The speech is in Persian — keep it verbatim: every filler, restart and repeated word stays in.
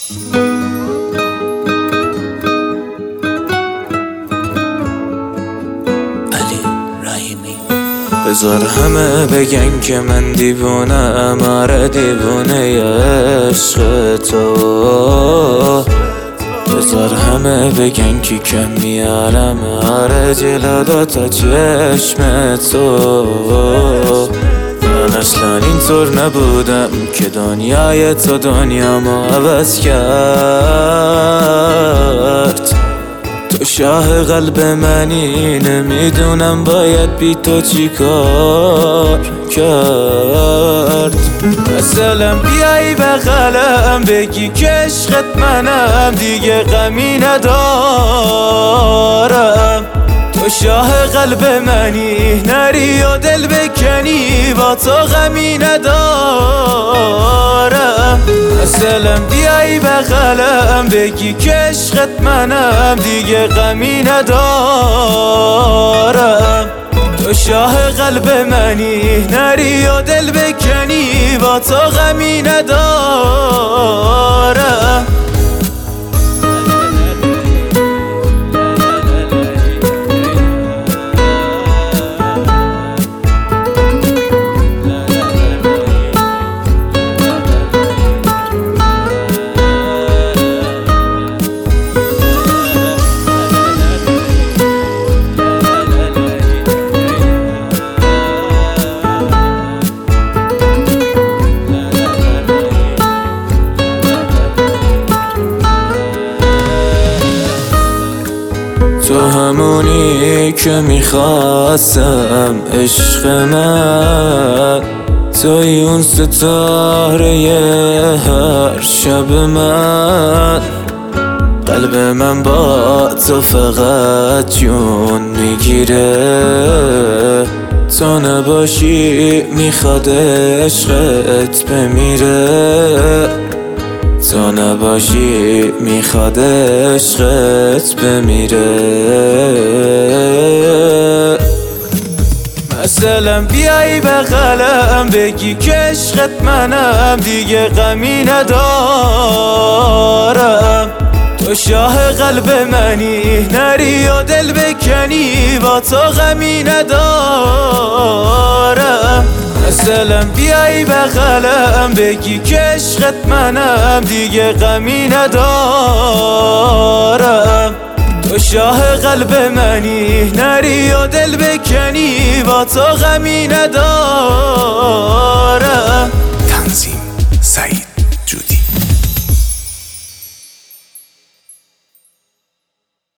بذار همه بگن که من دیوونم، آره دیوونه عشق تو. بذار همه بگن که کم میارم، آره جلدا تا چشم تو. من اصلا اینطور نبودم که دنیای تو دنیامو عوض کرد. تو شاه قلب منی، نمیدونم باید بی تو چی کار کرد. مثلا بیایی بغلم بگی که عشقت منم، دیگه غمی ندارم. تو شاه قلب منی، نری و دل بکنی، با تو غمی ندارم. مثلا بیایی بغلم بگی که عشقت منم، دیگه غمی ندارم. تو شاه قلب منی، نری و دل بکنی، با تو غمی ندارم. تو همونی که میخواستم عشق من، توی اون ستاره هر شب من. قلب من با تو فقط جون میگیره، تو نباشی میخواد عشقت بمیره. تو نباشی میخواد عشقت بمیره. مثلا بیایی بغلم بگی که عشقت منم، دیگه غمی ندارم. تو شاه قلب منی، نری و دل بکنی، با تو غمی ندارم. مثلا بیایی بغلم بگی که عشقت منم، دیگه غمی ندارم. تو شاه قلب منی، نری و دل بکنی، با تو غمی ندارم.